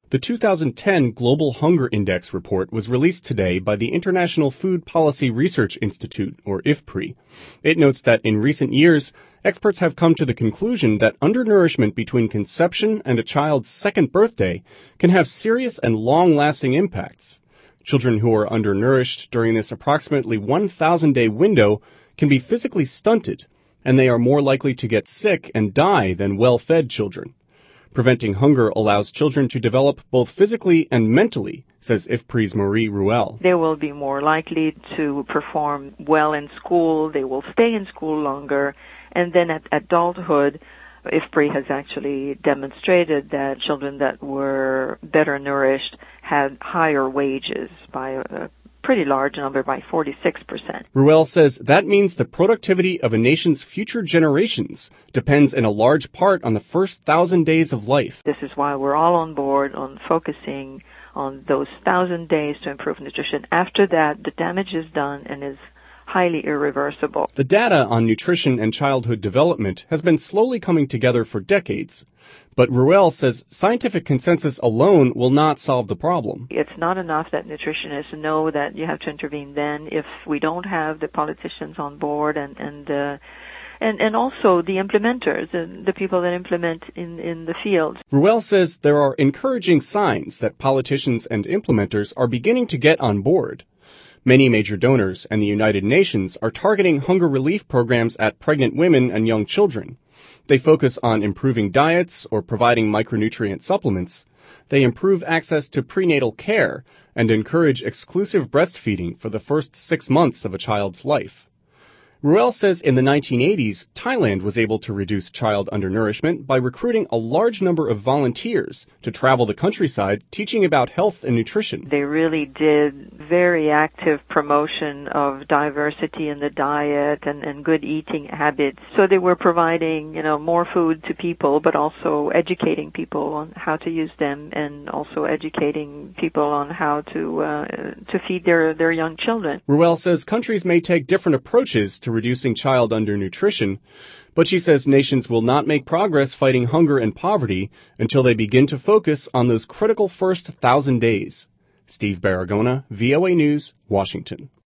The 2010 Global Hunger Index report was released today by the International Food Policy Research Institute, or IFPRI. It notes that in recent years, experts have come to the conclusion that undernourishment between conception and a child's second birthday can have serious and long-lasting impacts. Children who are undernourished during this approximately 1,000-day window can be physically stunted, and they are more likely to get sick and die than well-fed children. Preventing hunger allows children to develop both physically and mentally, says IFPRI's Marie Ruel. They will be more likely to perform well in school, they will stay in school longer, and then at adulthood, IFPRI has actually demonstrated that children that were better nourished had higher wages by a pretty large number, by 46%. Ruel says that means the productivity of a nation's future generations depends in a large part on the first 1,000 days of life. This is why we're all on board on focusing on those 1,000 days to improve nutrition. After that, the damage is done and is highly irreversible. The data on nutrition and childhood development has been slowly coming together for decades. But Ruel says scientific consensus alone will not solve the problem. It's not enough that nutritionists know that you have to intervene then if we don't have the politicians on board and also the implementers, the people that implement in the field. Ruel says there are encouraging signs that politicians and implementers are beginning to get on board. Many major donors and the United Nations are targeting hunger relief programs at pregnant women and young children. They focus on improving diets or providing micronutrient supplements. They improve access to prenatal care and encourage exclusive breastfeeding for the first 6 months of a child's life. Ruel says in the 1980s, Thailand was able to reduce child undernourishment by recruiting a large number of volunteers to travel the countryside teaching about health and nutrition. They really did very active promotion of diversity in the diet and good eating habits. So they were providing, more food to people, but also educating people on how to use them and also educating people on how to feed their young children. Ruel says countries may take different approaches to reducing child undernutrition, but she says nations will not make progress fighting hunger and poverty until they begin to focus on those critical first 1,000 days. Steve Baragona, VOA News, Washington.